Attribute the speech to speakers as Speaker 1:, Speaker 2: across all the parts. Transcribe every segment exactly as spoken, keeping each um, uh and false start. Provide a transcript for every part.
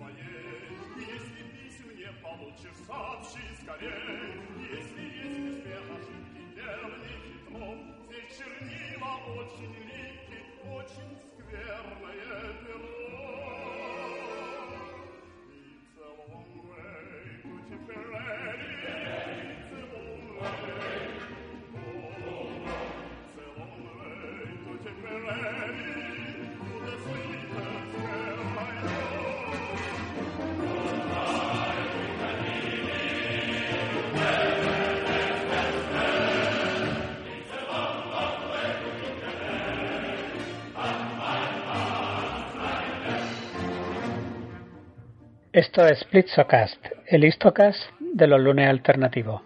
Speaker 1: Esto es Splitsocast, el Histocast de los lunes alternativos.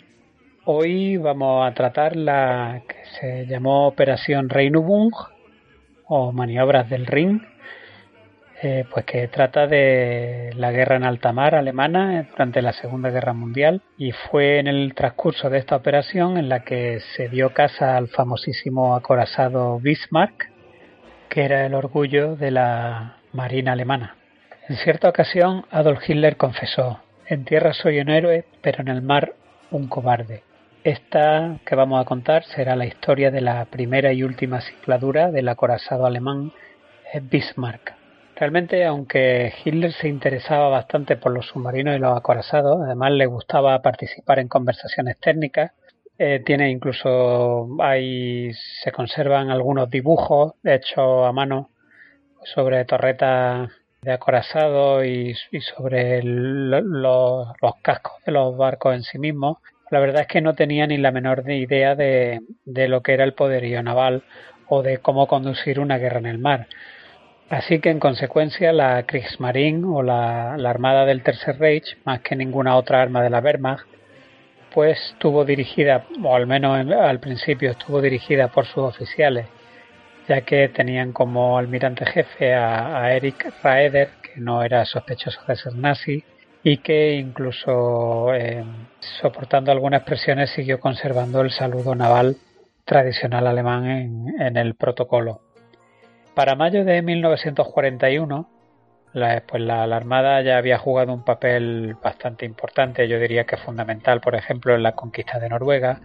Speaker 1: Hoy vamos a tratar la que se llamó Operación Rheinübung o Maniobras del Rin, eh, pues que trata de la guerra en alta mar alemana durante la Segunda Guerra Mundial, y fue en el transcurso de esta operación en la que se dio caza al famosísimo acorazado Bismarck, que era el orgullo de la marina alemana. En cierta ocasión, Adolf Hitler confesó: en tierra soy un héroe, pero en el mar un cobarde. Esta que vamos a contar será la historia de la primera y última cifradura del acorazado alemán Bismarck. Realmente, aunque Hitler se interesaba bastante por los submarinos y los acorazados, además le gustaba participar en conversaciones técnicas, eh, tiene incluso, hay, se conservan algunos dibujos hechos a mano sobre torretas de acorazado y, y sobre el, los, los cascos de los barcos en sí mismos. La verdad es que no tenía ni la menor idea de, de lo que era el poderío naval o de cómo conducir una guerra en el mar. Así que en consecuencia la Kriegsmarine o la, la Armada del Tercer Reich, más que ninguna otra arma de la Wehrmacht, pues estuvo dirigida, o al menos al principio estuvo dirigida por sus oficiales, ya que tenían como almirante jefe a, a Erich Raeder, que no era sospechoso de ser nazi y que incluso eh, soportando algunas presiones siguió conservando el saludo naval tradicional alemán en, en el protocolo. Para mayo de mil novecientos cuarenta y uno, la, pues la, la Armada ya había jugado un papel bastante importante, yo diría que fundamental, por ejemplo, en la conquista de Noruega,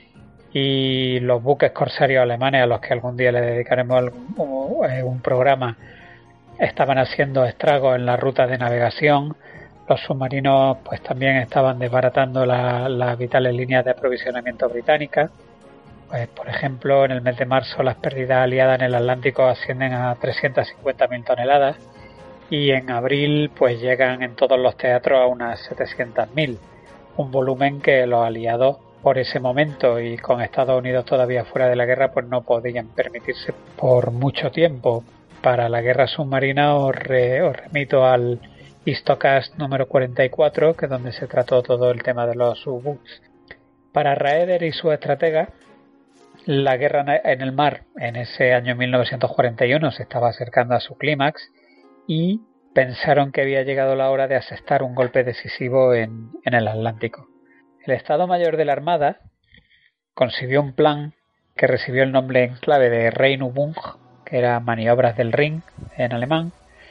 Speaker 1: y los buques corsarios alemanes, a los que algún día le dedicaremos un, un programa, estaban haciendo estragos en la ruta de navegación. Los submarinos pues también estaban desbaratando las la vitales líneas de aprovisionamiento británicas. Pues, por ejemplo, en el mes de marzo las pérdidas aliadas en el Atlántico ascienden a trescientas cincuenta mil toneladas y en abril pues llegan en todos los teatros a unas setecientas mil, un volumen que los aliados por ese momento y con Estados Unidos todavía fuera de la guerra pues no podían permitirse por mucho tiempo. Para la guerra submarina os, re, os remito al Histocast número cuarenta y cuatro, que es donde se trató todo el tema de los U-Boots. Para Raeder y sus estrategas, la guerra en el mar en ese año mil novecientos cuarenta y uno se estaba acercando a su clímax y pensaron que había llegado la hora de asestar un golpe decisivo en, en el Atlántico. El Estado Mayor de la Armada concibió un plan que recibió el nombre en clave de Rheinübung, que era maniobras del Rin en alemán,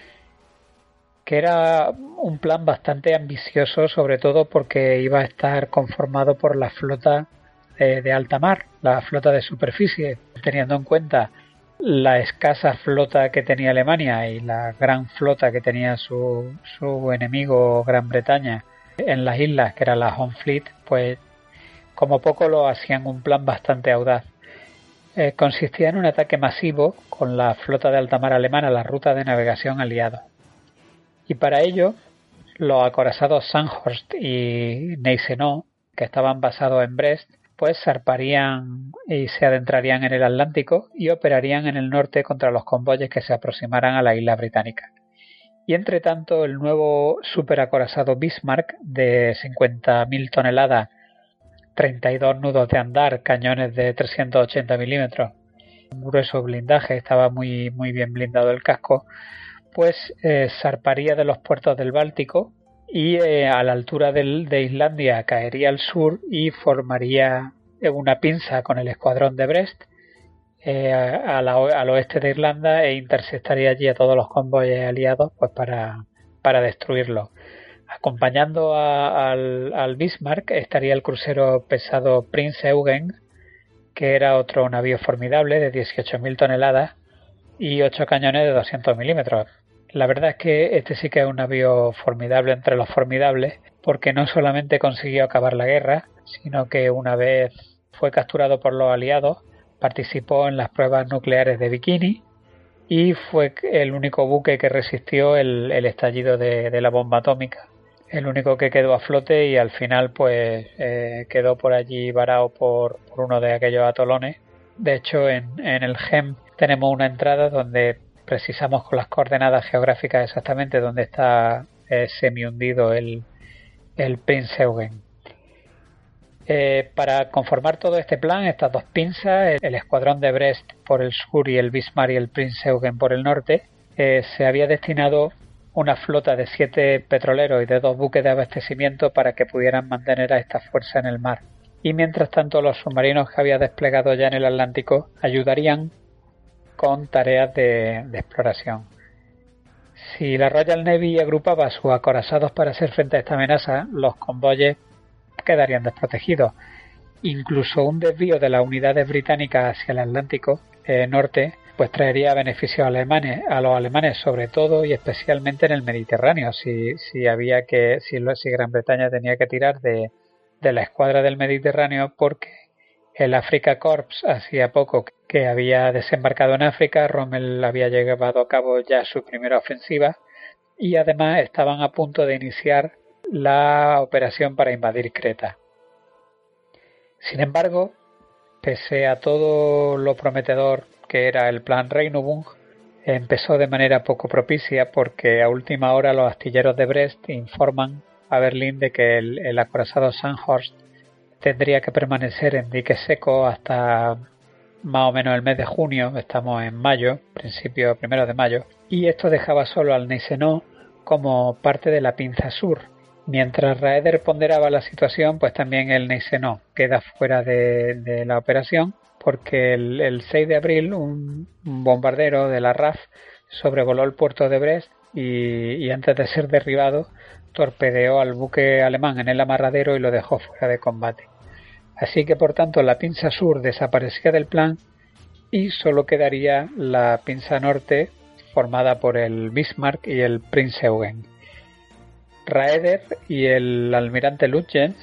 Speaker 1: que era un plan bastante ambicioso, sobre todo porque iba a estar conformado por la flota de, de alta mar, la flota de superficie, teniendo en cuenta la escasa flota que tenía Alemania y la gran flota que tenía su, su enemigo Gran Bretaña en las islas, que era la Home Fleet, pues como poco lo hacían un plan bastante audaz. Eh, consistía en un ataque masivo con la flota de alta mar alemana a la ruta de navegación aliado. Y para ello, los acorazados Sandhorst y Gneisenau, que estaban basados en Brest, pues zarparían y se adentrarían en el Atlántico y operarían en el norte contra los convoyes que se aproximaran a la isla británica. Y entre tanto, el nuevo superacorazado Bismarck de cincuenta mil toneladas, treinta y dos nudos de andar, cañones de trescientos ochenta milímetros, un grueso blindaje, estaba muy, muy bien blindado el casco, pues eh, zarparía de los puertos del Báltico y eh, a la altura del, de Islandia caería al sur y formaría una pinza con el escuadrón de Brest eh, a la, al oeste de Irlanda e interceptaría allí a todos los convoyes aliados pues para, para destruirlo. Acompañando a, al, al Bismarck estaría el crucero pesado Prinz Eugen, que era otro navío formidable de dieciocho mil toneladas y ocho cañones de doscientos milímetros. La verdad es que este sí que es un navío formidable entre los formidables, porque no solamente consiguió acabar la guerra, sino que una vez fue capturado por los aliados, participó en las pruebas nucleares de Bikini y fue el único buque que resistió el, el estallido de, de la bomba atómica. El único que quedó a flote y al final pues eh, quedó por allí varado por, por uno de aquellos atolones. De hecho, en, en el G E M tenemos una entrada donde precisamos con las coordenadas geográficas exactamente donde está eh, semi hundido el, el Prinz Eugen. Eh, para conformar todo este plan, estas dos pinzas, el, el escuadrón de Brest por el sur y el Bismarck y el Prinz Eugen por el norte, eh, se había destinado una flota de siete petroleros y de dos buques de abastecimiento para que pudieran mantener a esta fuerza en el mar. Y mientras tanto los submarinos que había desplegado ya en el Atlántico ayudarían con tareas de, de exploración. Si la Royal Navy agrupaba sus acorazados para hacer frente a esta amenaza, los convoyes quedarían desprotegidos. Incluso un desvío de las unidades británicas hacia el Atlántico eh, norte pues traería beneficios alemanes, a los alemanes sobre todo y especialmente en el Mediterráneo, si, si había que si, si Gran Bretaña tenía que tirar de, de la escuadra del Mediterráneo, porque el Africa Corps hacía poco que había desembarcado en África, Rommel había llevado a cabo ya su primera ofensiva y además estaban a punto de iniciar la operación para invadir Creta. Sin embargo, pese a todo lo prometedor que era el plan Reynubung, empezó de manera poco propicia porque a última hora los astilleros de Brest informan a Berlín de que el, el acorazado Sandhorst tendría que permanecer en dique seco hasta más o menos el mes de junio, estamos en mayo, principio primero de mayo, y esto dejaba solo al Gneisenau como parte de la pinza sur. Mientras Raeder ponderaba la situación, pues también el Gneisenau queda fuera de, de la operación, porque el, el seis de abril un, un bombardero de la R A F sobrevoló el puerto de Brest y, y antes de ser derribado torpedeó al buque alemán en el amarradero y lo dejó fuera de combate. Así que por tanto la pinza sur desaparecía del plan y solo quedaría la pinza norte formada por el Bismarck y el Prinz Eugen. Raeder y el almirante Lütjens,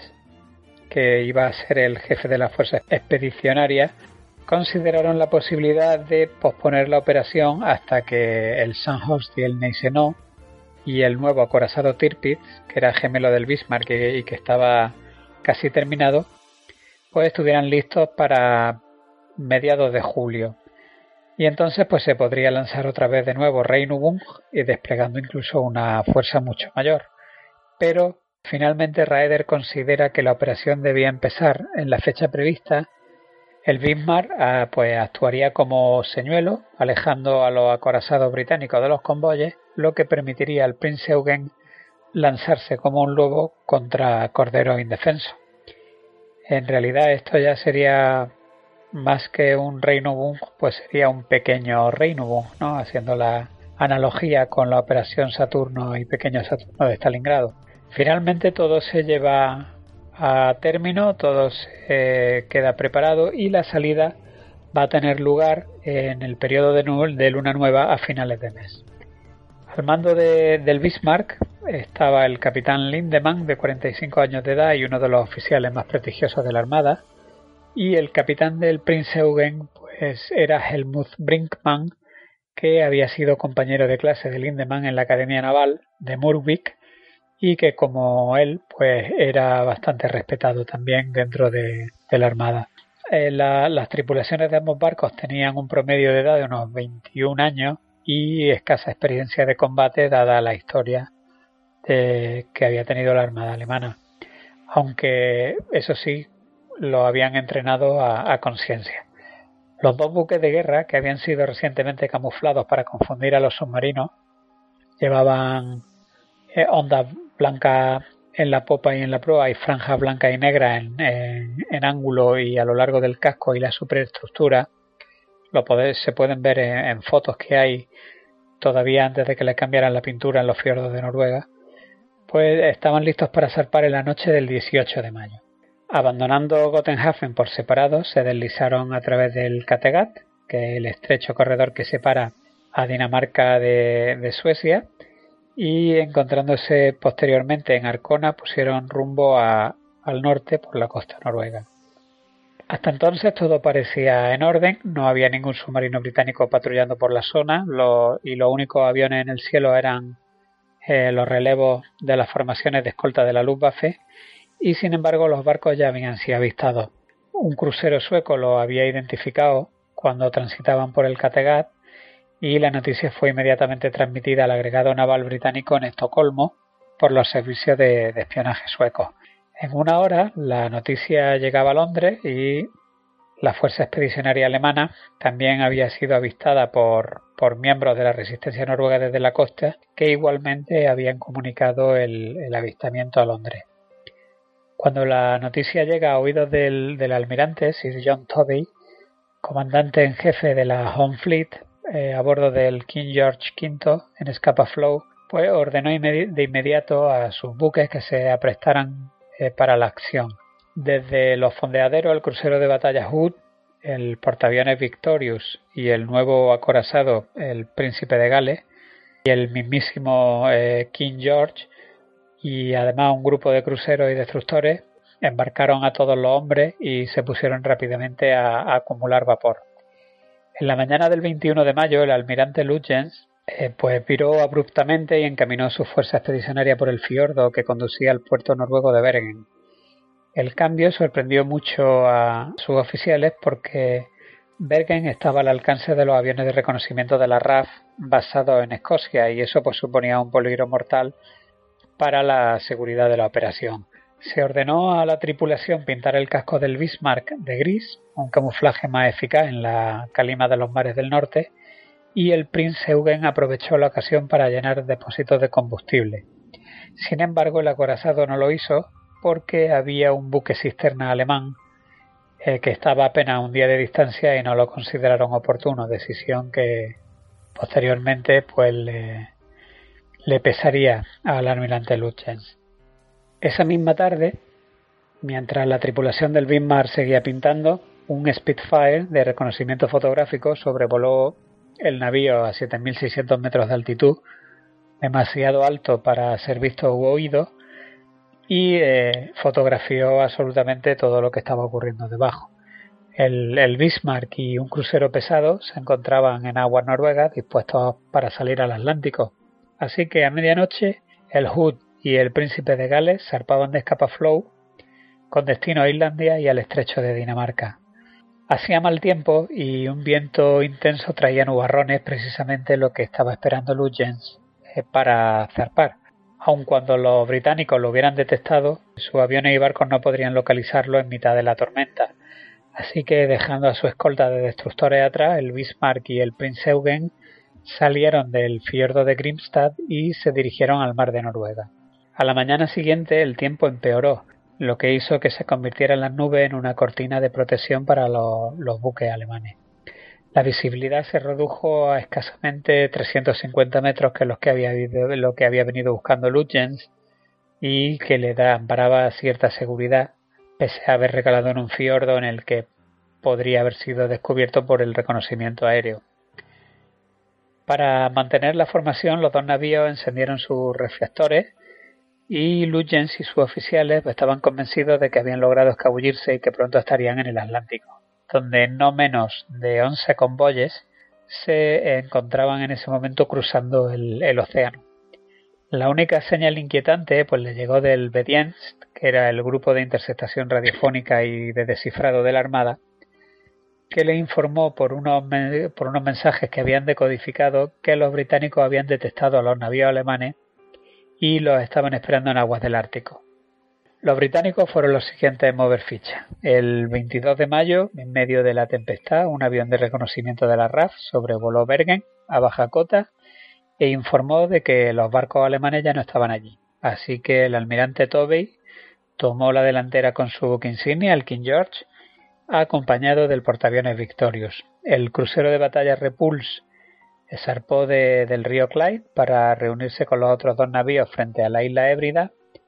Speaker 1: que iba a ser el jefe de la fuerza expedicionaria, consideraron la posibilidad de posponer la operación hasta que el Sandhorst y el Gneisenau y el nuevo acorazado Tirpitz, que era gemelo del Bismarck y, y que estaba casi terminado, pues estuvieran listos para mediados de julio. Y entonces pues se podría lanzar otra vez de nuevo Reynubung y desplegando incluso una fuerza mucho mayor. Pero finalmente Raeder considera que la operación debía empezar en la fecha prevista. El Bismarck ah, pues actuaría como señuelo, alejando a los acorazados británicos de los convoyes, lo que permitiría al Prinz Eugen lanzarse como un lobo contra corderos indefensos. En realidad esto ya sería más que un Reynubung, pues sería un pequeño Reynubung, ¿no? Haciendo la analogía con la operación Saturno y Pequeño Saturno de Stalingrado. Finalmente todo se lleva a término, todo se queda preparado y la salida va a tener lugar en el periodo de, de luna nueva a finales de mes. Al mando de, del Bismarck estaba el capitán Lindemann, de cuarenta y cinco años de edad y uno de los oficiales más prestigiosos de la Armada, y el capitán del Prinz Eugen pues era Helmut Brinkmann, que había sido compañero de clase de Lindemann en la Academia Naval de Murvik y que como él pues era bastante respetado también dentro de, de la Armada. Eh, la, las tripulaciones de ambos barcos tenían un promedio de edad de unos veintiún años y escasa experiencia de combate dada la historia de, que había tenido la Armada alemana, aunque eso sí lo habían entrenado a, a conciencia. Los dos buques de guerra, que habían sido recientemente camuflados para confundir a los submarinos, llevaban eh, ondas blancas en la popa y en la proa y franjas blancas y negras en, en, en ángulo y a lo largo del casco y la superestructura. Lo podés, se pueden ver en, en fotos que hay todavía antes de que le cambiaran la pintura en los fiordos de Noruega, pues estaban listos para zarpar en la noche del dieciocho de mayo. Abandonando Gotenhafen por separado, se deslizaron a través del Kattegat, que es el estrecho corredor que separa a Dinamarca de, de Suecia, y encontrándose posteriormente en Arkona pusieron rumbo a, al norte por la costa noruega. Hasta entonces todo parecía en orden, no había ningún submarino británico patrullando por la zona lo, y los únicos aviones en el cielo eran eh, los relevos de las formaciones de escolta de la Luftwaffe, y sin embargo los barcos ya habían sido avistados. Un crucero sueco lo había identificado cuando transitaban por el Kattegat y la noticia fue inmediatamente transmitida al agregado naval británico en Estocolmo por los servicios de, de espionaje suecos. En una hora la noticia llegaba a Londres y la Fuerza Expedicionaria Alemana también había sido avistada por, por miembros de la resistencia noruega desde la costa, que igualmente habían comunicado el, el avistamiento a Londres. Cuando la noticia llega a oídos del, del almirante Sir John Tovey, comandante en jefe de la Home Fleet, eh, a bordo del King George quinto en Scapa Flow, pues ordenó inmedi- de inmediato a sus buques que se aprestaran eh, para la acción. Desde los fondeaderos, el crucero de batalla Hood, el portaaviones Victorious y el nuevo acorazado, el Príncipe de Gales, y el mismísimo eh, King George, y además un grupo de cruceros y destructores, embarcaron a todos los hombres y se pusieron rápidamente a, a acumular vapor. En la mañana del veintiuno de mayo, el almirante Lutyens eh, pues viró abruptamente y encaminó su fuerza expedicionaria por el fiordo que conducía al puerto noruego de Bergen. El cambio sorprendió mucho a sus oficiales porque Bergen estaba al alcance de los aviones de reconocimiento de la R A F basados en Escocia, y eso pues suponía un peligro mortal para la seguridad de la operación. Se ordenó a la tripulación pintar el casco del Bismarck de gris, un camuflaje más eficaz en la calima de los mares del norte, y el Prinz Eugen aprovechó la ocasión para llenar depósitos de combustible. Sin embargo, el acorazado no lo hizo porque había un buque cisterna alemán eh, que estaba apenas a un día de distancia y no lo consideraron oportuno, decisión que posteriormente pues le, le pesaría al almirante Lutyens. Esa misma tarde, mientras la tripulación del Bismarck seguía pintando, un Spitfire de reconocimiento fotográfico sobrevoló el navío a siete mil seiscientos metros de altitud, demasiado alto para ser visto u oído, y eh, fotografió absolutamente todo lo que estaba ocurriendo debajo. El, el Bismarck y un crucero pesado se encontraban en aguas noruegas dispuestos para salir al Atlántico, así que a medianoche el Hood y el Príncipe de Gales zarpaban de Scapa Flow con destino a Islandia y al estrecho de Dinamarca. Hacía mal tiempo y un viento intenso traía nubarrones, precisamente lo que estaba esperando Lutyens eh, para zarpar. Aun cuando los británicos lo hubieran detectado, sus aviones y barcos no podrían localizarlo en mitad de la tormenta. Así que, dejando a su escolta de destructores atrás, el Bismarck y el Prinz Eugen salieron del fiordo de Grimstad y se dirigieron al mar de Noruega. A la mañana siguiente el tiempo empeoró, lo que hizo que se convirtieran las nubes en una cortina de protección para los, los buques alemanes. La visibilidad se redujo a escasamente trescientos cincuenta metros, que es lo que había, lo que había venido buscando Lutyens, y que le amparaba cierta seguridad, pese a haber recalado en un fiordo en el que podría haber sido descubierto por el reconocimiento aéreo. Para mantener la formación, los dos navíos encendieron sus reflectores y Lutyens y sus oficiales estaban convencidos de que habían logrado escabullirse y que pronto estarían en el Atlántico, donde no menos de once convoyes se encontraban en ese momento cruzando el, el océano. La única señal inquietante pues le llegó del Bedienst, que era el grupo de interceptación radiofónica y de descifrado de la Armada, que le informó por unos, por unos mensajes que habían decodificado que los británicos habían detectado a los navíos alemanes y los estaban esperando en aguas del Ártico. Los británicos fueron los siguientes en mover ficha. El veintidós de mayo, en medio de la tempestad, un avión de reconocimiento de la R A F sobrevoló Bergen a baja cota e informó de que los barcos alemanes ya no estaban allí. Así que el almirante Tovey tomó la delantera con su buque insignia, el King George, acompañado del portaaviones Victorious. El crucero de batalla Repulse zarpó de, del río Clyde para reunirse con los otros dos navíos frente a la isla Hébrida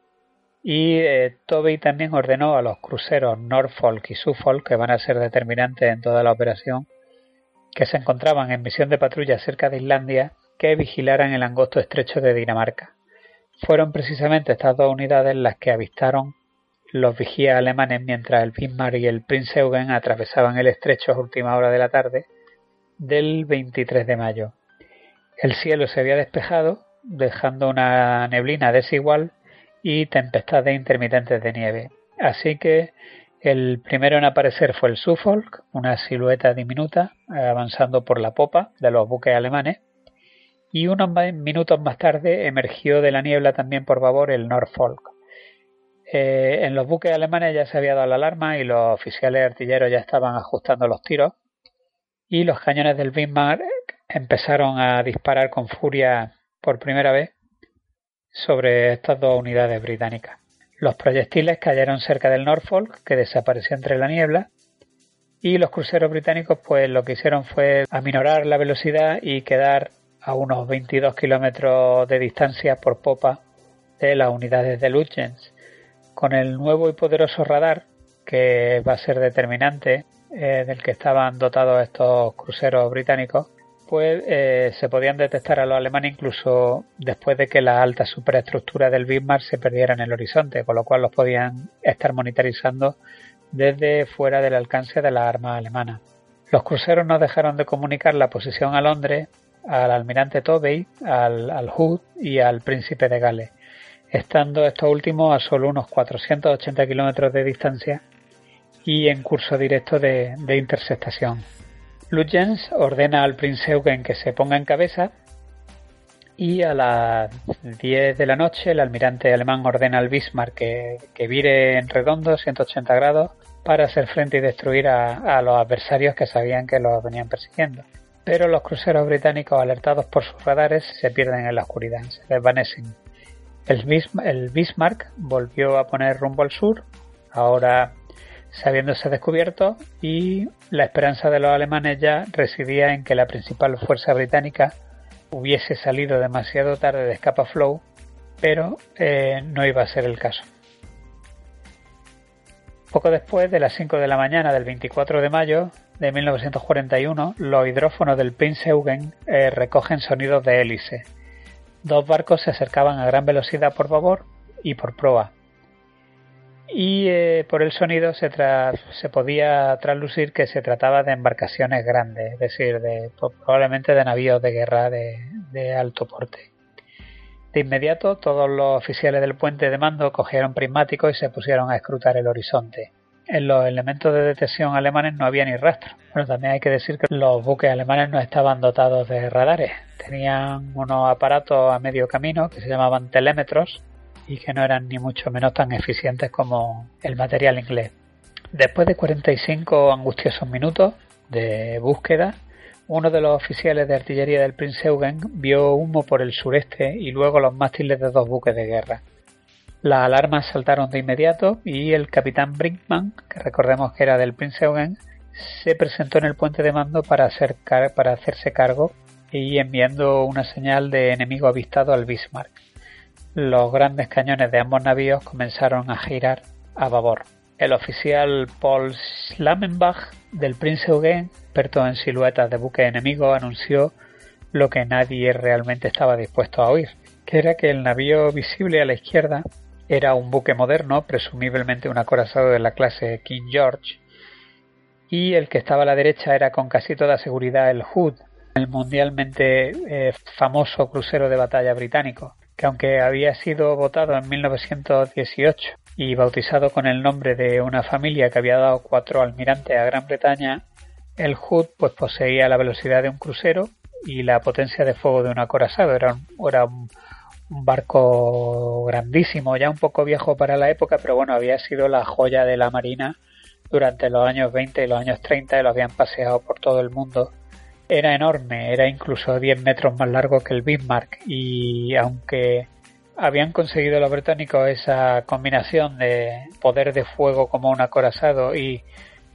Speaker 1: y eh, Tovey también ordenó a los cruceros Norfolk y Suffolk, que van a ser determinantes en toda la operación, que se encontraban en misión de patrulla cerca de Islandia, que vigilaran el angosto estrecho de Dinamarca. Fueron precisamente estas dos unidades las que avistaron los vigías alemanes mientras el Bismarck y el Prinz Eugen atravesaban el estrecho a última hora de la tarde del veintitrés de mayo. El cielo se había despejado, dejando una neblina desigual y tempestades intermitentes de nieve. Así que el primero en aparecer fue el Suffolk, una silueta diminuta avanzando por la popa de los buques alemanes, y unos minutos más tarde emergió de la niebla también por babor el Norfolk. Eh, en los buques alemanes ya se había dado la alarma y los oficiales artilleros ya estaban ajustando los tiros, y los cañones del Bismarck empezaron a disparar con furia por primera vez sobre estas dos unidades británicas. Los proyectiles cayeron cerca del Norfolk, que desapareció entre la niebla, y los cruceros británicos pues lo que hicieron fue aminorar la velocidad y quedar a unos veintidós kilómetros de distancia por popa de las unidades de Lutyens. Con el nuevo y poderoso radar, que va a ser determinante, eh, del que estaban dotados estos cruceros británicos, pues eh, se podían detectar a los alemanes incluso después de que la alta superestructura del Bismarck se perdiera en el horizonte, con lo cual los podían estar monitorizando desde fuera del alcance de las armas alemanas. Los cruceros no dejaron de comunicar la posición a Londres, al almirante Tovey, al, al Hood y al príncipe de Gales, estando estos últimos a solo unos cuatrocientos ochenta kilómetros de distancia y en curso directo de, de interceptación. Lutyens ordena al Prinz Eugen que se ponga en cabeza y a las diez de la noche el almirante alemán ordena al Bismarck que, que vire en redondo ciento ochenta grados para hacer frente y destruir a, a los adversarios que sabían que los venían persiguiendo. Pero los cruceros británicos, alertados por sus radares, se pierden en la oscuridad, se desvanecen. El Bismarck, el Bismarck volvió a poner rumbo al sur, ahora sabiéndose descubierto, y la esperanza de los alemanes ya residía en que la principal fuerza británica hubiese salido demasiado tarde de Scapa Flow, pero eh, no iba a ser el caso. Poco después de las cinco de la mañana del veinticuatro de mayo de mil novecientos cuarenta y uno, los hidrófonos del Prinz Eugen eh, recogen sonidos de hélice. Dos barcos se acercaban a gran velocidad por babor y por proa, y eh, por el sonido se, tra- se podía traslucir que se trataba de embarcaciones grandes, es decir, de, probablemente de navíos de guerra de, de alto porte. De inmediato todos los oficiales del puente de mando cogieron prismáticos y se pusieron a escrutar el horizonte. En los elementos de detección alemanes no había ni rastro. Bueno, también hay que decir que los buques alemanes no estaban dotados de radares. Tenían unos aparatos a medio camino que se llamaban telémetros y que no eran ni mucho menos tan eficientes como el material inglés. Después de cuarenta y cinco angustiosos minutos de búsqueda, uno de los oficiales de artillería del Prinz Eugen vio humo por el sureste y luego los mástiles de dos buques de guerra. Las alarmas saltaron de inmediato y el capitán Brinkmann, que recordemos que era del Prinz Eugen, se presentó en el puente de mando para, hacer car- para hacerse cargo y enviando una señal de enemigo avistado al Bismarck. Los grandes cañones de ambos navíos comenzaron a girar a babor. El oficial Paul Schlammenbach del Prinz Eugen, experto en siluetas de buques enemigos, anunció lo que nadie realmente estaba dispuesto a oír, que era que el navío visible a la izquierda era un buque moderno, presumiblemente un acorazado de la clase King George, y el que estaba a la derecha era con casi toda seguridad el Hood, el mundialmente eh, famoso crucero de batalla británico, que aunque había sido votado en mil novecientos dieciocho y bautizado con el nombre de una familia que había dado cuatro almirantes a Gran Bretaña, el Hood pues poseía la velocidad de un crucero y la potencia de fuego de un acorazado. Era un, era un, un barco grandísimo, ya un poco viejo para la época, pero bueno, había sido la joya de la marina durante los años veinte y los años treinta y lo habían paseado por todo el mundo. Era enorme, era incluso diez metros más largo que el Bismarck, y aunque habían conseguido los británicos esa combinación de poder de fuego como un acorazado y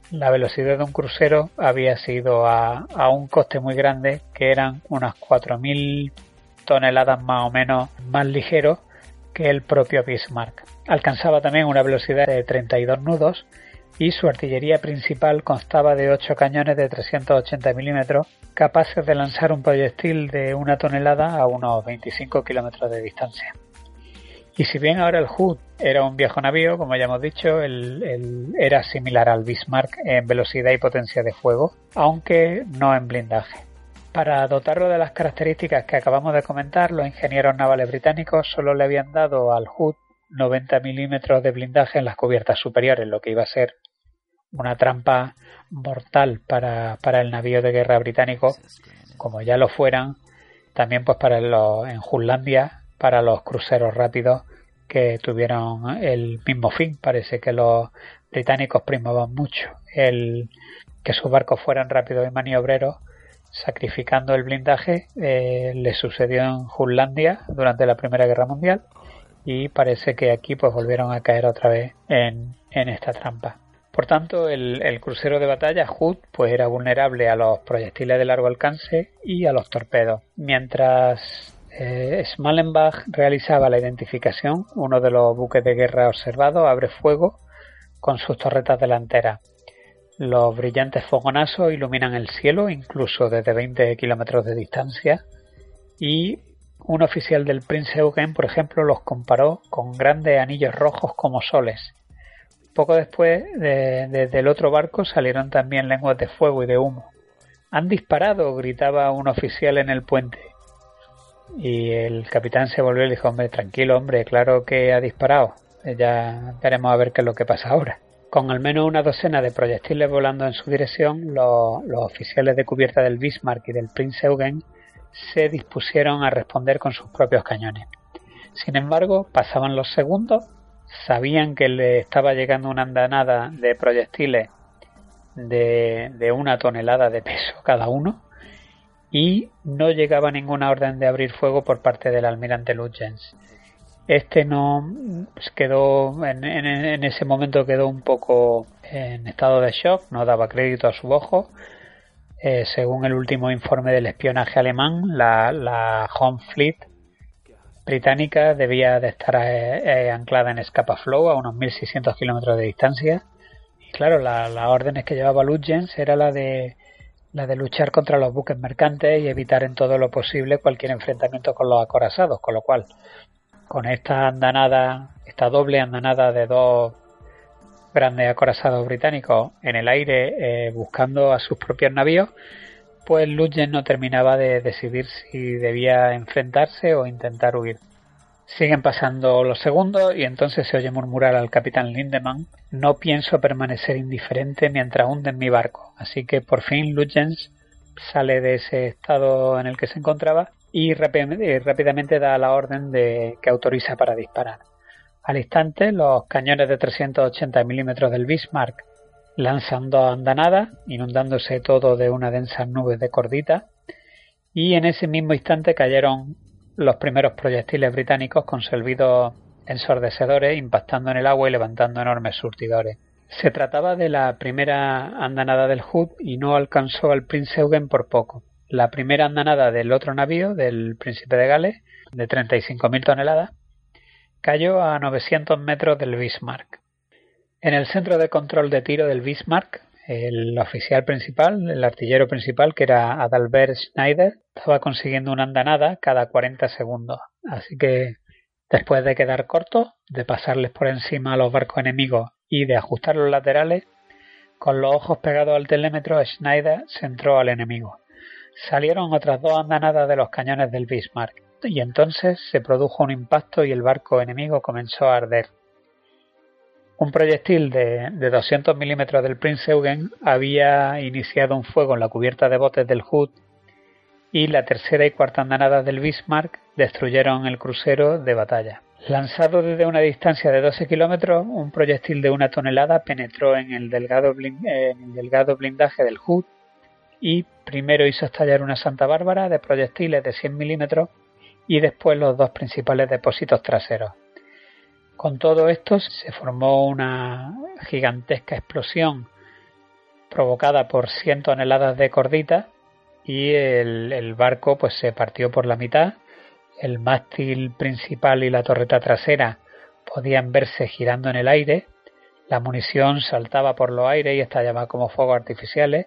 Speaker 1: la velocidad de un crucero había sido a, a un coste muy grande, que eran unas cuatro mil toneladas más o menos más ligero que el propio Bismarck. Alcanzaba también una velocidad de treinta y dos nudos y su artillería principal constaba de ocho cañones de trescientos ochenta milímetros capaces de lanzar un proyectil de una tonelada a unos veinticinco kilómetros de distancia. Y si bien ahora el Hood era un viejo navío, como ya hemos dicho, el, el, era similar al Bismarck en velocidad y potencia de fuego, aunque no en blindaje. Para dotarlo de las características que acabamos de comentar, los ingenieros navales británicos solo le habían dado al Hood noventa milímetros de blindaje en las cubiertas superiores, lo que iba a ser una trampa mortal para, para el navío de guerra británico, como ya lo fueran también pues para los, en Jutlandia, para los cruceros rápidos que tuvieron el mismo fin. Parece que los británicos primaban mucho el que sus barcos fueran rápidos y maniobreros, sacrificando el blindaje. Eh, le sucedió en Jutlandia durante la Primera Guerra Mundial y parece que aquí pues volvieron a caer otra vez en, en esta trampa. Por tanto, el, el crucero de batalla Hood pues era vulnerable a los proyectiles de largo alcance y a los torpedos. Mientras eh, Schmallenbach realizaba la identificación, uno de los buques de guerra observados abre fuego con sus torretas delanteras. Los brillantes fogonazos iluminan el cielo, incluso desde veinte kilómetros de distancia, y un oficial del Prinz Eugen, por ejemplo, los comparó con grandes anillos rojos como soles. Poco después, de, desde el otro barco salieron también lenguas de fuego y de humo. «¡Han disparado!», gritaba un oficial en el puente. Y el capitán se volvió y le dijo: «Hombre, tranquilo, hombre, claro que ha disparado. Ya veremos a ver qué es lo que pasa ahora». Con al menos una docena de proyectiles volando en su dirección, los, los oficiales de cubierta del Bismarck y del Prinz Eugen se dispusieron a responder con sus propios cañones. Sin embargo, pasaban los segundos, sabían que le estaba llegando una andanada de proyectiles de, de una tonelada de peso cada uno y no llegaba ninguna orden de abrir fuego por parte del almirante Lutyens. Este no pues quedó en, en, en ese momento quedó un poco en estado de shock, no daba crédito a su ojo. Eh, según el último informe del espionaje alemán, la, la Home Fleet británica debía de estar eh, eh, anclada en Scapa Flow a unos mil seiscientos kilómetros de distancia. Y claro, las la órdenes que llevaba Lutyens era la de la de luchar contra los buques mercantes y evitar en todo lo posible cualquier enfrentamiento con los acorazados, con lo cual, con esta andanada, esta doble andanada de dos grandes acorazados británicos en el aire eh, buscando a sus propios navíos, pues Lutyens no terminaba de decidir si debía enfrentarse o intentar huir. Siguen pasando los segundos y entonces se oye murmurar al capitán Lindemann: «No pienso permanecer indiferente mientras hunden mi barco». Así que por fin Lutyens sale de ese estado en el que se encontraba y rápidamente da la orden de que autoriza para disparar. Al instante, los cañones de trescientos ochenta milímetros del Bismarck lanzan dos andanadas, inundándose todo de una densa nube de cordita, y en ese mismo instante cayeron los primeros proyectiles británicos con silbidos ensordecedores, impactando en el agua y levantando enormes surtidores. Se trataba de la primera andanada del Hood y no alcanzó al Prinz Eugen por poco. La primera andanada del otro navío, del Príncipe de Gales, de treinta y cinco mil toneladas, cayó a novecientos metros del Bismarck. En el centro de control de tiro del Bismarck, el oficial principal, el artillero principal, que era Adalbert Schneider, estaba consiguiendo una andanada cada cuarenta segundos. Así que, después de quedar corto, de pasarles por encima a los barcos enemigos y de ajustar los laterales, con los ojos pegados al telémetro, Schneider se entró al enemigo. Salieron otras dos andanadas de los cañones del Bismarck, y entonces se produjo un impacto y el barco enemigo comenzó a arder. Un proyectil de, de doscientos milímetros del Prinz Eugen había iniciado un fuego en la cubierta de botes del Hood y la tercera y cuarta andanada del Bismarck destruyeron el crucero de batalla. Lanzado desde una distancia de doce kilómetros, un proyectil de una tonelada penetró en el delgado, blind, en el delgado blindaje del Hood y primero hizo estallar una Santa Bárbara de proyectiles de cien milímetros y después los dos principales depósitos traseros. Con todo esto se formó una gigantesca explosión provocada por cien toneladas de cordita, y el, el barco pues se partió por la mitad. El mástil principal y la torreta trasera podían verse girando en el aire, la munición saltaba por los aires y estallaba como fuegos artificiales,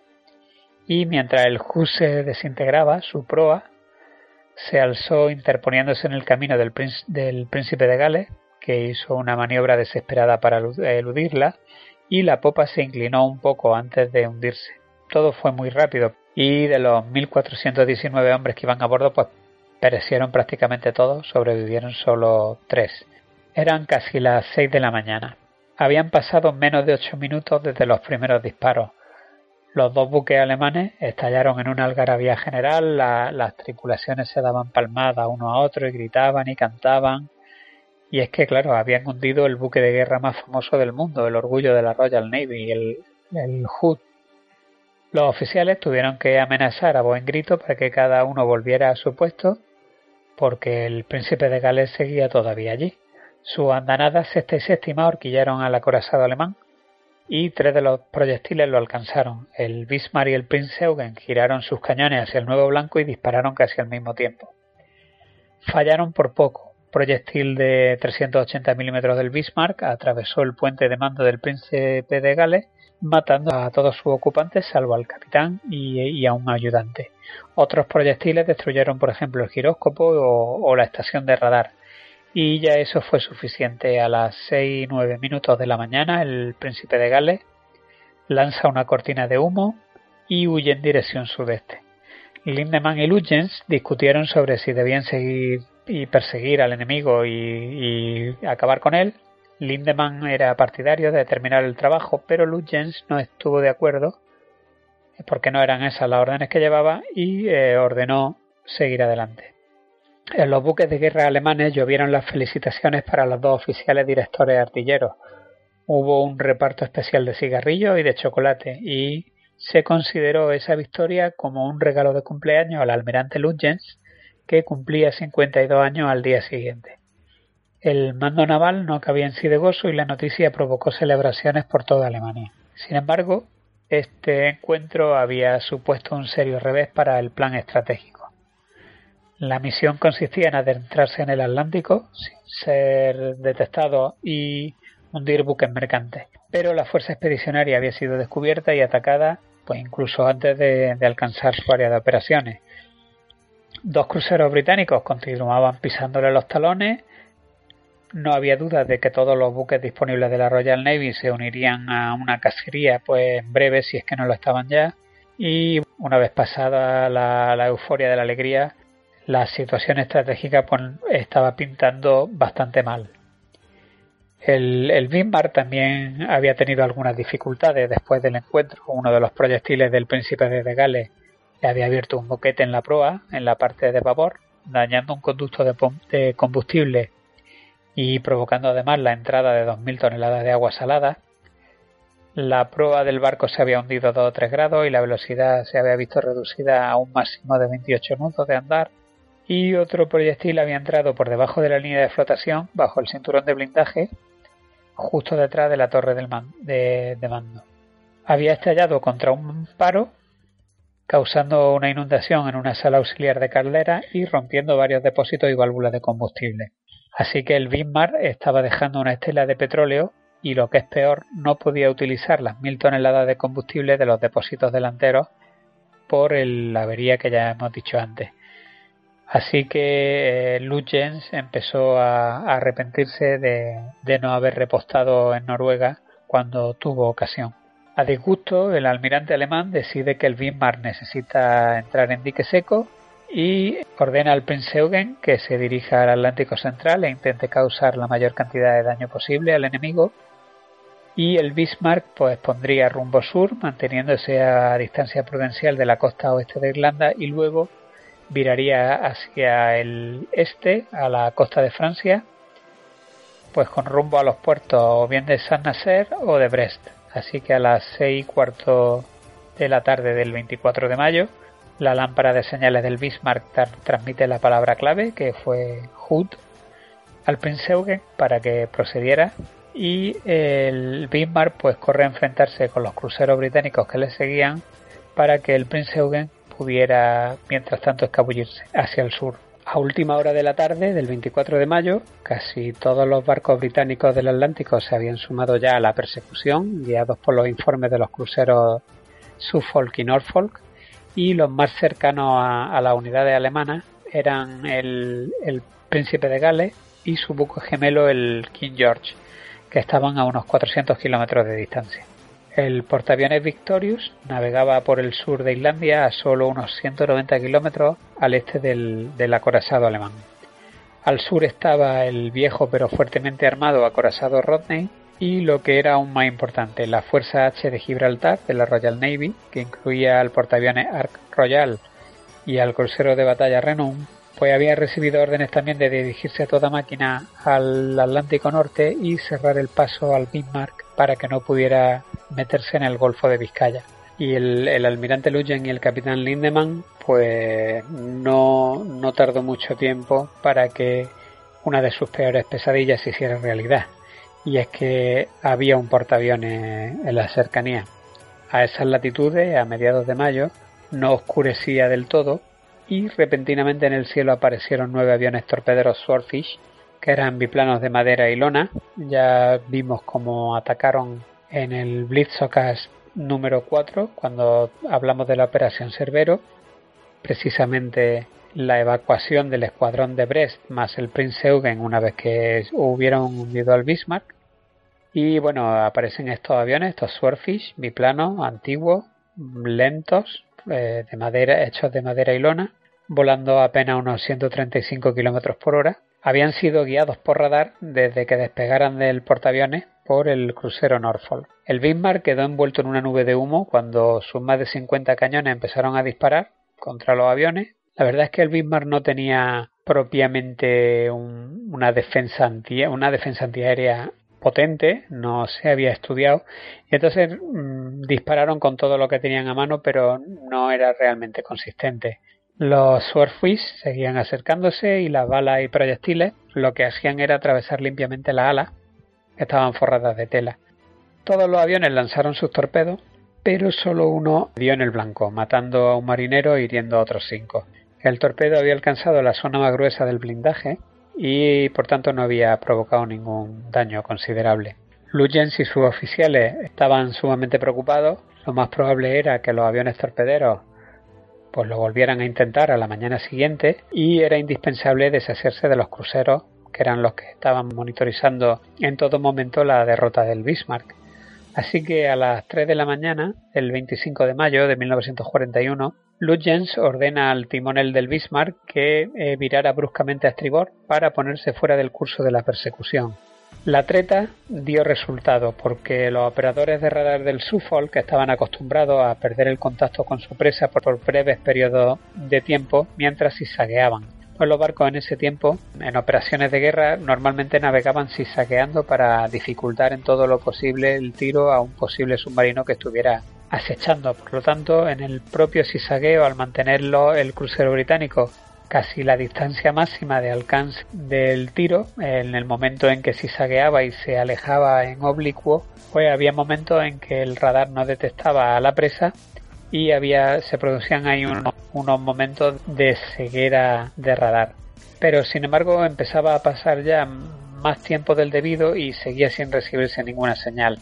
Speaker 1: y mientras el Hood se desintegraba, su proa se alzó interponiéndose en el camino del, príncipe, del príncipe de Gales, que hizo una maniobra desesperada para eludirla, y la popa se inclinó un poco antes de hundirse. Todo fue muy rápido, y de los mil cuatrocientos diecinueve hombres que iban a bordo, pues perecieron prácticamente todos, sobrevivieron solo tres. Eran casi las seis de la mañana. Habían pasado menos de ocho minutos desde los primeros disparos. Los dos buques alemanes estallaron en una algarabía general, la, las tripulaciones se daban palmadas uno a otro y gritaban y cantaban. Y es que, claro, habían hundido el buque de guerra más famoso del mundo, el orgullo de la Royal Navy, el, el Hood. Los oficiales tuvieron que amenazar a buen grito para que cada uno volviera a su puesto, porque el príncipe de Gales seguía todavía allí. Sus andanadas sexta y séptima horquillaron al acorazado alemán, y tres de los proyectiles lo alcanzaron. El Bismarck y el Prinz Eugen giraron sus cañones hacia el nuevo blanco y dispararon casi al mismo tiempo. Fallaron por poco. Proyectil de trescientos ochenta milímetros del Bismarck atravesó el puente de mando del Príncipe de Gales, matando a todos sus ocupantes salvo al capitán y, y a un ayudante. Otros proyectiles destruyeron, por ejemplo, el giróscopo o, o la estación de radar. Y ya eso fue suficiente. A las seis y nueve minutos de la mañana, el Príncipe de Gales lanza una cortina de humo y huye en dirección sudeste. Lindemann y Lütjens discutieron sobre si debían seguir y perseguir al enemigo y, y acabar con él. Lindemann era partidario de terminar el trabajo, pero Lütjens no estuvo de acuerdo porque no eran esas las órdenes que llevaba y eh, ordenó seguir adelante. En los buques de guerra alemanes llovieron las felicitaciones para los dos oficiales directores artilleros. Hubo un reparto especial de cigarrillos y de chocolate, y se consideró esa victoria como un regalo de cumpleaños al almirante Lütjens, que cumplía cincuenta y dos años al día siguiente. El mando naval no cabía en sí de gozo y la noticia provocó celebraciones por toda Alemania. Sin embargo, este encuentro había supuesto un serio revés para el plan estratégico. La misión consistía en adentrarse en el Atlántico sin ser detectado y hundir buques mercantes. Pero la fuerza expedicionaria había sido descubierta y atacada, pues incluso antes de, de alcanzar su área de operaciones. Dos cruceros británicos continuaban pisándole los talones. No había duda de que todos los buques disponibles de la Royal Navy se unirían a una cacería, pues en breve, si es que no lo estaban ya. Y una vez pasada la, la euforia de la alegría, la situación estratégica pues, estaba pintando bastante mal. El, el Bismarck también había tenido algunas dificultades después del encuentro. Uno de los proyectiles del Príncipe de Gales le había abierto un boquete en la proa, en la parte de babor, dañando un conducto de, de combustible y provocando además la entrada de dos mil toneladas de agua salada. La proa del barco se había hundido dos o tres grados y la velocidad se había visto reducida a un máximo de veintiocho nudos de andar. Y otro proyectil había entrado por debajo de la línea de flotación, bajo el cinturón de blindaje, justo detrás de la torre del man- de, de mando. Había estallado contra un paro, causando una inundación en una sala auxiliar de caldera y rompiendo varios depósitos y válvulas de combustible. Así que el Bismarck estaba dejando una estela de petróleo y, lo que es peor, no podía utilizar las mil toneladas de combustible de los depósitos delanteros por el, la avería que ya hemos dicho antes. Así que eh, Lütjens empezó a, a arrepentirse de, de no haber repostado en Noruega cuando tuvo ocasión. A disgusto, el almirante alemán decide que el Bismarck necesita entrar en dique seco y ordena al Prinz Eugen que se dirija al Atlántico Central e intente causar la mayor cantidad de daño posible al enemigo. Y el Bismarck pues pondría rumbo sur, manteniéndose a distancia prudencial de la costa oeste de Irlanda, y luego viraría hacia el este, a la costa de Francia, pues con rumbo a los puertos o bien de Saint-Nazaire o de Brest. Así que a las seis y cuarto de la tarde del veinticuatro de mayo, la lámpara de señales del Bismarck transmite la palabra clave, que fue Hood, al Prinz Eugen para que procediera, y el Bismarck pues corre a enfrentarse con los cruceros británicos que le seguían para que el Prinz Eugen pudiera mientras tanto escabullirse hacia el sur. A última hora de la tarde del veinticuatro de mayo, casi todos los barcos británicos del Atlántico se habían sumado ya a la persecución, guiados por los informes de los cruceros Suffolk y Norfolk, y los más cercanos a, a las unidades alemanas eran el, el Príncipe de Gales y su buque gemelo el King George, que estaban a unos cuatrocientos kilómetros de distancia. El portaaviones Victorious navegaba por el sur de Islandia a solo unos ciento noventa kilómetros al este del, del acorazado alemán. Al sur estaba el viejo pero fuertemente armado acorazado Rodney y lo que era aún más importante, la Fuerza H de Gibraltar de la Royal Navy, que incluía al portaaviones Ark Royal y al crucero de batalla Renown, pues había recibido órdenes también de dirigirse a toda máquina al Atlántico Norte y cerrar el paso al Bismarck para que no pudiera meterse en el Golfo de Vizcaya. Y el, el almirante Luyen y el capitán Lindemann pues no, no tardó mucho tiempo para que una de sus peores pesadillas se hiciera realidad, y es que había un portaaviones en la cercanía. A esas latitudes, a mediados de mayo, no oscurecía del todo y repentinamente en el cielo aparecieron nueve aviones torpederos Swordfish, que eran biplanos de madera y lona. Ya vimos cómo atacaron en el Blitzocast número cuatro cuando hablamos de la operación Cerbero, precisamente la evacuación del escuadrón de Brest más el Prinz Eugen una vez que hubieron hundido al Bismarck. Y bueno, aparecen estos aviones, estos Swordfish biplanos, antiguos, lentos, eh, de madera, hechos de madera y lona, volando apenas unos ciento treinta y cinco kilómetros por hora. Habían sido guiados por radar desde que despegaran del portaaviones por el crucero Norfolk. El Bismarck quedó envuelto en una nube de humo cuando sus más de cincuenta cañones empezaron a disparar contra los aviones. La verdad es que el Bismarck no tenía propiamente un, una defensa anti, una defensa antiaérea potente, no se había estudiado, y entonces mmm, dispararon con todo lo que tenían a mano, pero no era realmente consistente. Los Swordfish seguían acercándose y las balas y proyectiles lo que hacían era atravesar limpiamente las alas, que estaban forradas de tela. Todos los aviones lanzaron sus torpedos, pero solo uno dio en el blanco, matando a un marinero e hiriendo a otros cinco. El torpedo había alcanzado la zona más gruesa del blindaje y por tanto no había provocado ningún daño considerable. Lutyens y sus oficiales estaban sumamente preocupados. Lo más probable era que los aviones torpederos pues lo volvieran a intentar a la mañana siguiente, y era indispensable deshacerse de los cruceros, que eran los que estaban monitorizando en todo momento la derrota del Bismarck. Así que a las tres de la mañana, el veinticinco de mayo de mil novecientos cuarenta y uno, Lutyens ordena al timonel del Bismarck que eh, virara bruscamente a estribor para ponerse fuera del curso de la persecución. La treta dio resultado porque los operadores de radar del Suffolk, que estaban acostumbrados a perder el contacto con su presa por breves periodos de tiempo mientras zigzagueaban. Pues los barcos en ese tiempo, en operaciones de guerra, normalmente navegaban zigzagueando para dificultar en todo lo posible el tiro a un posible submarino que estuviera acechando. Por lo tanto, en el propio zigzagueo, al mantenerlo el crucero británico casi la distancia máxima de alcance del tiro, en el momento en que zigzagueaba y se alejaba en oblicuo, pues había momentos en que el radar no detectaba a la presa y había se producían ahí unos, unos momentos de ceguera de radar. Pero sin embargo empezaba a pasar ya más tiempo del debido y seguía sin recibirse ninguna señal.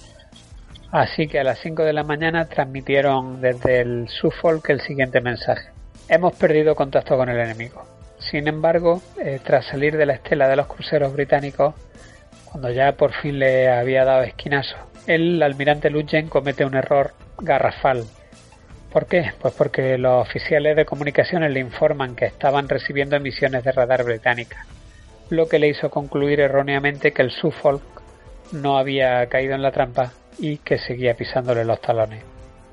Speaker 1: Así que a las cinco de la mañana transmitieron desde el Suffolk el siguiente mensaje: hemos perdido contacto con el enemigo. Sin embargo, eh, tras salir de la estela de los cruceros británicos, cuando ya por fin le había dado esquinazo, el almirante Lutyens comete un error garrafal. ¿Por qué? Pues porque los oficiales de comunicaciones le informan que estaban recibiendo emisiones de radar británicas, lo que le hizo concluir erróneamente que el Suffolk no había caído en la trampa y que seguía pisándole los talones.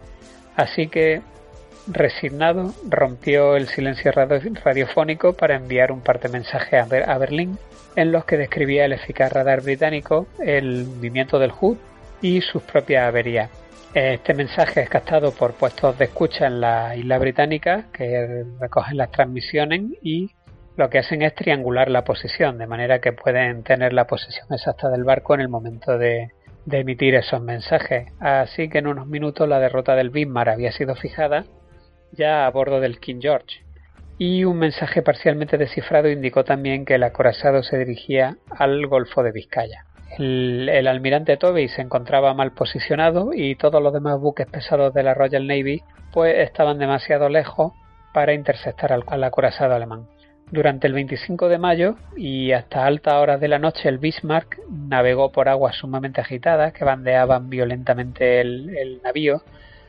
Speaker 1: Así que, resignado, rompió el silencio radiofónico para enviar un par de mensajes a Berlín en los que describía el eficaz radar británico, el hundimiento del Hood y sus propias averías. Este mensaje es captado por puestos de escucha en la isla británica que recogen las transmisiones y lo que hacen es triangular la posición, de manera que pueden tener la posición exacta del barco en el momento de, de emitir esos mensajes. Así que en unos minutos la derrota del Bismarck había sido fijada ya a bordo del King George, y un mensaje parcialmente descifrado indicó también que el acorazado se dirigía al Golfo de Vizcaya. El, el almirante Tovey se encontraba mal posicionado y todos los demás buques pesados de la Royal Navy pues estaban demasiado lejos para interceptar al, al acorazado alemán. Durante el veinticinco de mayo y hasta altas horas de la noche el Bismarck navegó por aguas sumamente agitadas que bandeaban violentamente el, el navío.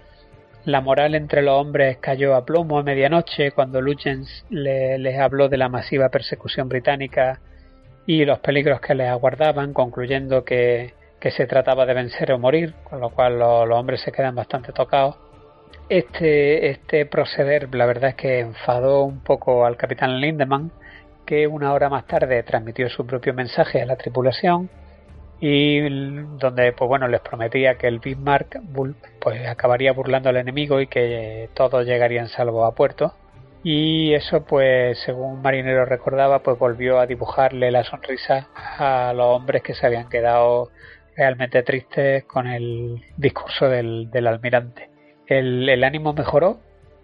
Speaker 1: La moral entre los hombres cayó a plomo a medianoche cuando Lütjens le, les habló de la masiva persecución británica y los peligros que les aguardaban, concluyendo que, que se trataba de vencer o morir, con lo cual los, los hombres se quedan bastante tocados. Este, este proceder, la verdad es que enfadó un poco al capitán Lindemann, que una hora más tarde transmitió su propio mensaje a la tripulación y donde pues bueno les prometía que el Bismarck pues acabaría burlando al enemigo y que todos llegarían salvos a puerto. Y eso pues según un marinero recordaba pues volvió a dibujarle la sonrisa a los hombres que se habían quedado realmente tristes con el discurso del, del almirante. El, el ánimo mejoró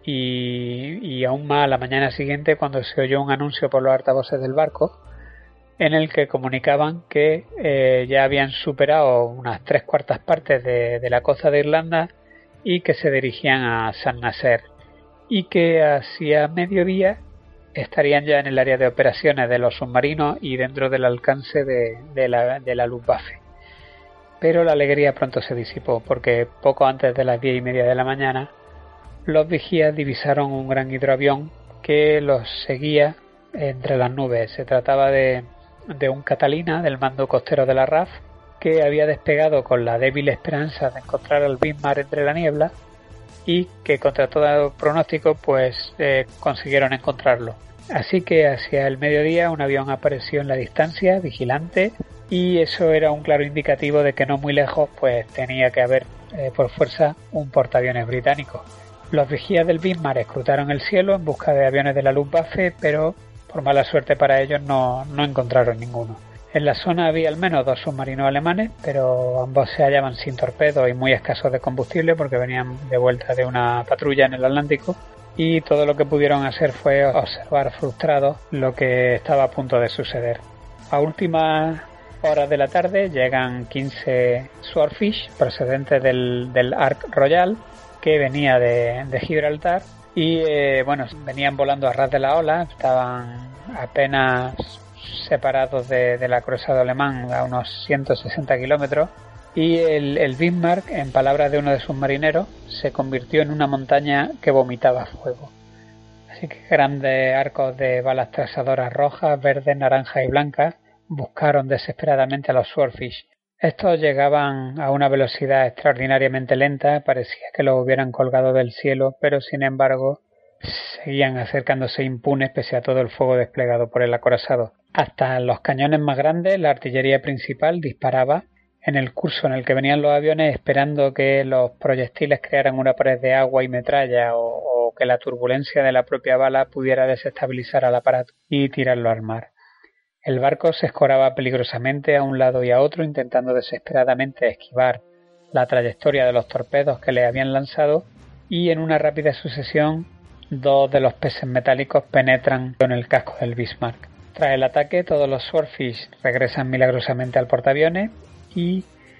Speaker 1: y, y aún más a la mañana siguiente cuando se oyó un anuncio por los altavoces del barco en el que comunicaban que eh, ya habían superado unas tres cuartas partes de, de la costa de Irlanda y que se dirigían a San Naser y que hacia mediodía estarían ya en el área de operaciones de los submarinos y dentro del alcance de, de, la, de la Luftwaffe. Pero la alegría pronto se disipó porque poco antes de las diez y media de la mañana los vigías divisaron un gran hidroavión que los seguía entre las nubes. Se trataba de de un Catalina del mando costero de la R A F que había despegado con la débil esperanza de encontrar al Bismarck entre la niebla y que contra todo pronóstico pues eh, consiguieron encontrarlo. Así que hacia el mediodía un avión apareció en la distancia vigilante y eso era un claro indicativo de que no muy lejos pues tenía que haber eh, por fuerza un portaaviones británico. Los vigías del Bismarck escrutaron el cielo en busca de aviones de la Luftwaffe, pero por mala suerte para ellos no, no encontraron ninguno. En la zona había al menos dos submarinos alemanes, pero ambos se hallaban sin torpedos y muy escasos de combustible porque venían de vuelta de una patrulla en el Atlántico y todo lo que pudieron hacer fue observar frustrados lo que estaba a punto de suceder. A últimas horas de la tarde llegan quince Swordfish procedentes del, del Ark Royal que venía de, de Gibraltar. Y eh, bueno, venían volando a ras de la ola, estaban apenas separados de, del acorazado alemán a unos ciento sesenta kilómetros y el, el Bismarck, en palabras de uno de sus marineros, se convirtió en una montaña que vomitaba fuego. Así que grandes arcos de balas trazadoras rojas, verdes, naranjas y blancas buscaron desesperadamente a los Swordfish. Estos llegaban a una velocidad extraordinariamente lenta, parecía que los hubieran colgado del cielo, pero sin embargo seguían acercándose impunes pese a todo el fuego desplegado por el acorazado. Hasta los cañones más grandes, la artillería principal disparaba en el curso en el que venían los aviones esperando que los proyectiles crearan una pared de agua y metralla o, o que la turbulencia de la propia bala pudiera desestabilizar al aparato y tirarlo al mar. El barco se escoraba peligrosamente a un lado y a otro, intentando desesperadamente esquivar la trayectoria de los torpedos que le habían lanzado, y en una rápida sucesión dos de los peces metálicos penetran en el casco del Bismarck. Tras el ataque, todos los Swordfish regresan milagrosamente al portaaviones y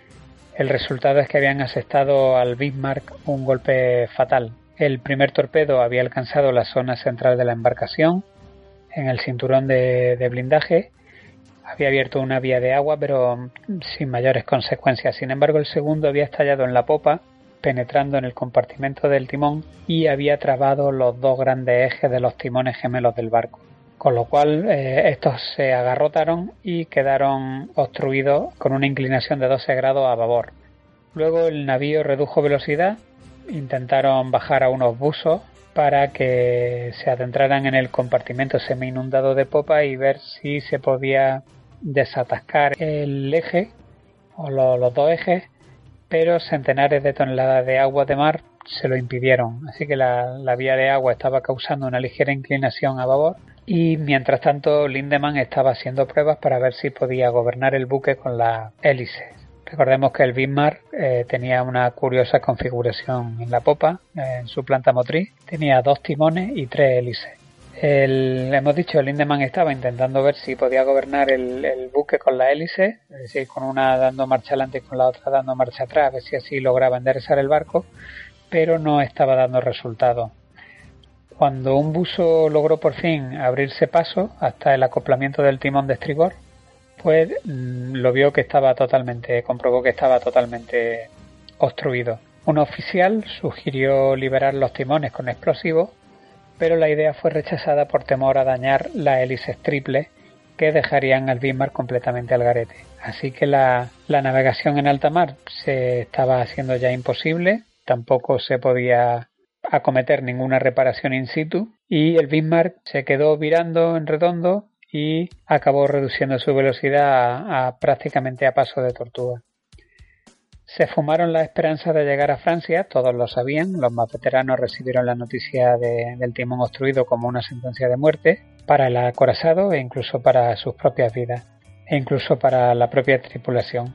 Speaker 1: el resultado es que habían asestado al Bismarck un golpe fatal. El primer torpedo había alcanzado la zona central de la embarcación, en el cinturón de, de blindaje. Había abierto una vía de agua, pero sin mayores consecuencias. Sin embargo, el segundo había estallado en la popa, penetrando en el compartimento del timón y había trabado los dos grandes ejes de los timones gemelos del barco. Con lo cual, eh, estos se agarrotaron y quedaron obstruidos con una inclinación de doce grados a babor. Luego el navío redujo velocidad, intentaron bajar a unos buzos para que se adentraran en el compartimento semi-inundado de popa y ver si se podía desatascar el eje o lo, los dos ejes, pero centenares de toneladas de agua de mar se lo impidieron, así que la, la vía de agua estaba causando una ligera inclinación a babor y mientras tanto Lindemann estaba haciendo pruebas para ver si podía gobernar el buque con la hélice. Recordemos que el Bismarck eh, tenía una curiosa configuración en la popa, eh, en su planta motriz, tenía dos timones y tres hélices. El, hemos dicho, Lindemann estaba intentando ver si podía gobernar el, el buque con la hélice, es decir, con una dando marcha adelante y con la otra dando marcha atrás, a ver si así lograba enderezar el barco, pero no estaba dando resultado. Cuando un buzo logró por fin abrirse paso hasta el acoplamiento del timón de estribor, pues lo vio que estaba totalmente, comprobó que estaba totalmente obstruido. Un oficial sugirió liberar los timones con explosivos, pero la idea fue rechazada por temor a dañar las hélices triples que dejarían al Bismarck completamente al garete. Así que la, la navegación en alta mar se estaba haciendo ya imposible, tampoco se podía acometer ninguna reparación in situ y el Bismarck se quedó virando en redondo y acabó reduciendo su velocidad a, a prácticamente a paso de tortuga. Se fumaron las esperanzas de llegar a Francia, todos lo sabían, los más veteranos recibieron la noticia de, del timón obstruido como una sentencia de muerte para el acorazado e incluso para sus propias vidas, e incluso para la propia tripulación.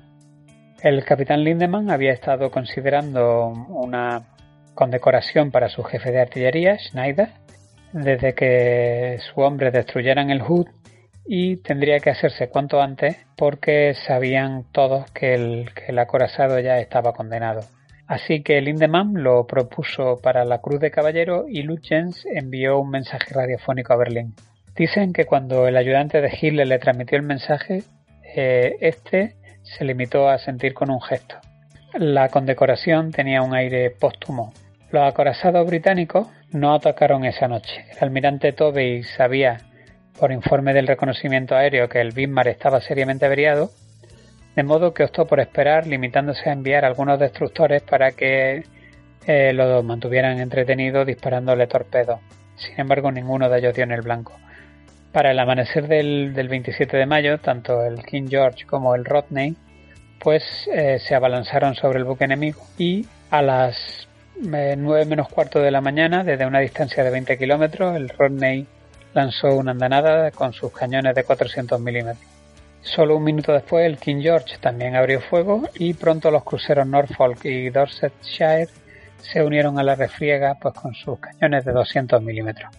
Speaker 1: El capitán Lindemann había estado considerando una condecoración para su jefe de artillería, Schneider, desde que sus hombres destruyeran el Hood, y tendría que hacerse cuanto antes porque sabían todos que el, que el acorazado ya estaba condenado. Así que Lindemann lo propuso para la Cruz de Caballero y Lütjens envió un mensaje radiofónico a Berlín. Dicen que cuando el ayudante de Hitler le transmitió el mensaje, eh, este se limitó a sentir con un gesto. La condecoración tenía un aire póstumo. Los acorazados británicos no atacaron esa noche. El almirante Tovey sabía por informe del reconocimiento aéreo que el Bismarck estaba seriamente averiado, de modo que optó por esperar, limitándose a enviar algunos destructores para que eh, lo mantuvieran entretenido disparándole torpedos. Sin embargo, ninguno de ellos dio en el blanco. Para el amanecer del, del veintisiete de mayo, tanto el King George como el Rodney pues eh, se abalanzaron sobre el buque enemigo y a las eh, nueve menos cuarto de la mañana, desde una distancia de veinte kilómetros, el Rodney lanzó una andanada con sus cañones de cuatrocientos milímetros. Solo un minuto después el King George también abrió fuego y pronto los cruceros Norfolk y Dorsetshire se unieron a la refriega pues con sus cañones de doscientos milímetros.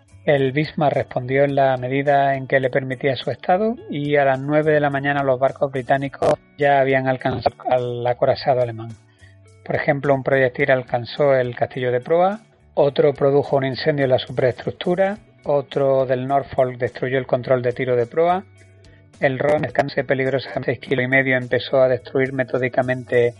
Speaker 1: El Bismarck respondió en la medida en que le permitía su estado y a las nueve de la mañana los barcos británicos ya habían alcanzado al acorazado alemán. Por ejemplo, un proyectil alcanzó el castillo de proa, otro produjo un incendio en la superestructura, otro del Norfolk destruyó el control de tiro de proa, el Ron, descanse peligrosamente seis kilos y medio, empezó a destruir metódicamente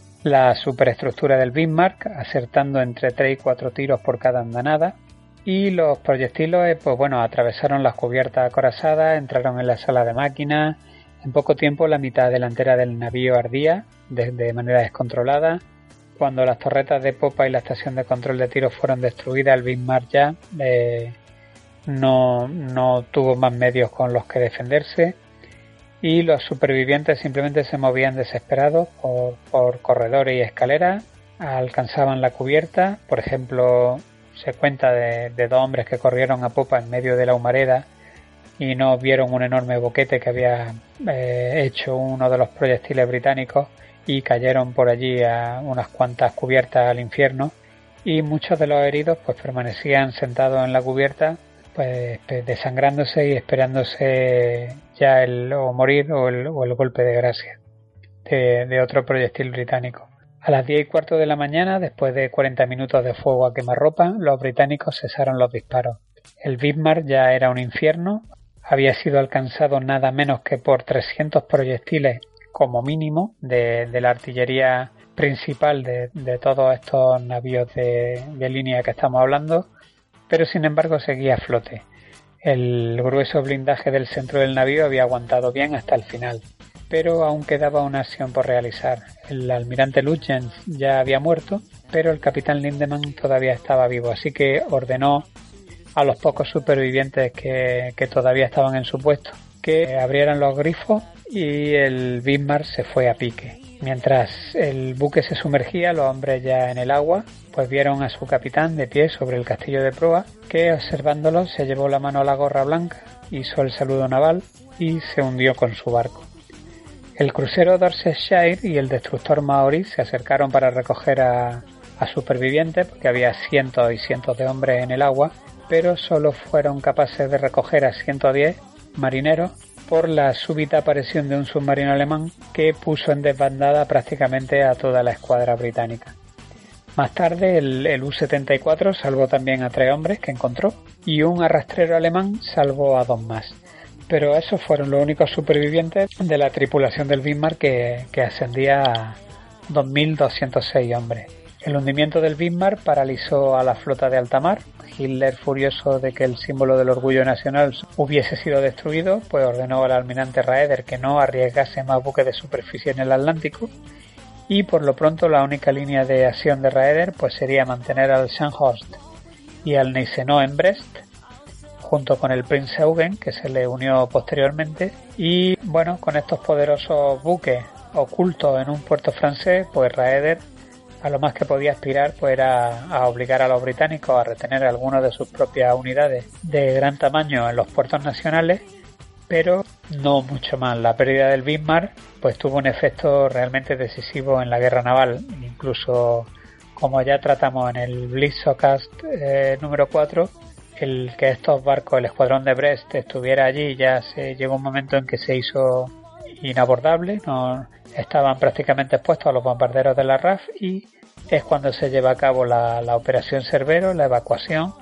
Speaker 1: la superestructura del Bismarck, acertando entre tres y cuatro tiros por cada andanada, y los proyectiles pues bueno, atravesaron las cubiertas acorazadas, entraron en la sala de máquinas. En poco tiempo la mitad delantera del navío ardía de, de manera descontrolada. Cuando las torretas de popa y la estación de control de tiro fueron destruidas, el Bismarck ya eh, no, no tuvo más medios con los que defenderse y los supervivientes simplemente se movían desesperados por, por corredores y escaleras, alcanzaban la cubierta. Por ejemplo, se cuenta de, de dos hombres que corrieron a popa en medio de la humareda y no vieron un enorme boquete que había eh, hecho uno de los proyectiles británicos y cayeron por allí a unas cuantas cubiertas al infierno, y muchos de los heridos pues permanecían sentados en la cubierta pues desangrándose y esperándose ya el o morir o el, o el golpe de gracia de, de otro proyectil británico. A las diez y cuarto de la mañana, después de cuarenta minutos de fuego a quemarropa, los británicos cesaron los disparos. El Bismarck ya era un infierno, había sido alcanzado nada menos que por trescientos proyectiles como mínimo de, de la artillería principal de, de todos estos navíos de, de línea que estamos hablando, pero sin embargo seguía a flote. El grueso blindaje del centro del navío había aguantado bien hasta el final, pero aún quedaba una acción por realizar. El almirante Lütjens ya había muerto, pero el capitán Lindemann todavía estaba vivo, así que ordenó a los pocos supervivientes que, que todavía estaban en su puesto que abrieran los grifos y el Bismarck se fue a pique. Mientras el buque se sumergía, los hombres ya en el agua, pues vieron a su capitán de pie sobre el castillo de proa, que observándolo se llevó la mano a la gorra blanca, hizo el saludo naval y se hundió con su barco. El crucero Dorsetshire y el destructor Maori se acercaron para recoger a, a supervivientes, porque había cientos y cientos de hombres en el agua, pero solo fueron capaces de recoger a ciento diez marineros por la súbita aparición de un submarino alemán que puso en desbandada prácticamente a toda la escuadra británica. Más tarde el, el U setenta y cuatro salvó también a tres hombres que encontró y un arrastrero alemán salvó a dos más. Pero esos fueron los únicos supervivientes de la tripulación del Bismarck que, que ascendía a dos mil doscientos seis hombres. El hundimiento del Bismarck paralizó a la flota de alta mar. Hitler, furioso de que el símbolo del orgullo nacional hubiese sido destruido, pues ordenó al almirante Raeder que no arriesgase más buques de superficie en el Atlántico, y por lo pronto la única línea de acción de Raeder pues sería mantener al Scharnhorst y al Gneisenau en Brest, junto con el Prinz Eugen, que se le unió posteriormente, y bueno, con estos poderosos buques ocultos en un puerto francés, pues Raeder a lo más que podía aspirar pues era a obligar a los británicos a retener algunas de sus propias unidades de gran tamaño en los puertos nacionales, pero no mucho más. La pérdida del Bismarck pues tuvo un efecto realmente decisivo en la guerra naval. Incluso, como ya tratamos en el Blitzocast eh, número cuatro, el que estos barcos, el escuadrón de Brest, estuviera allí ya se llegó un momento en que se hizo inabordable, no estaban prácticamente expuestos a los bombarderos de la R A F, y es cuando se lleva a cabo la, la operación Cerbero, la evacuación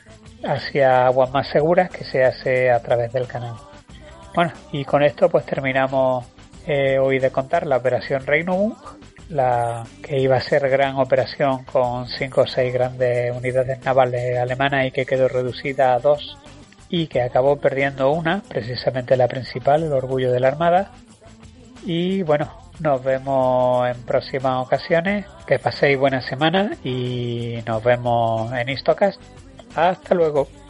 Speaker 1: hacia aguas más seguras, que se hace a través del canal. Bueno, y con esto pues terminamos eh, hoy de contar la operación Regnum, la que iba a ser gran operación con cinco o seis grandes unidades navales alemanas y que quedó reducida a dos y que acabó perdiendo una, precisamente la principal, el Orgullo de la Armada. Y bueno, nos vemos en próximas ocasiones, que paséis buena semana y nos vemos en Histocast. Hasta luego.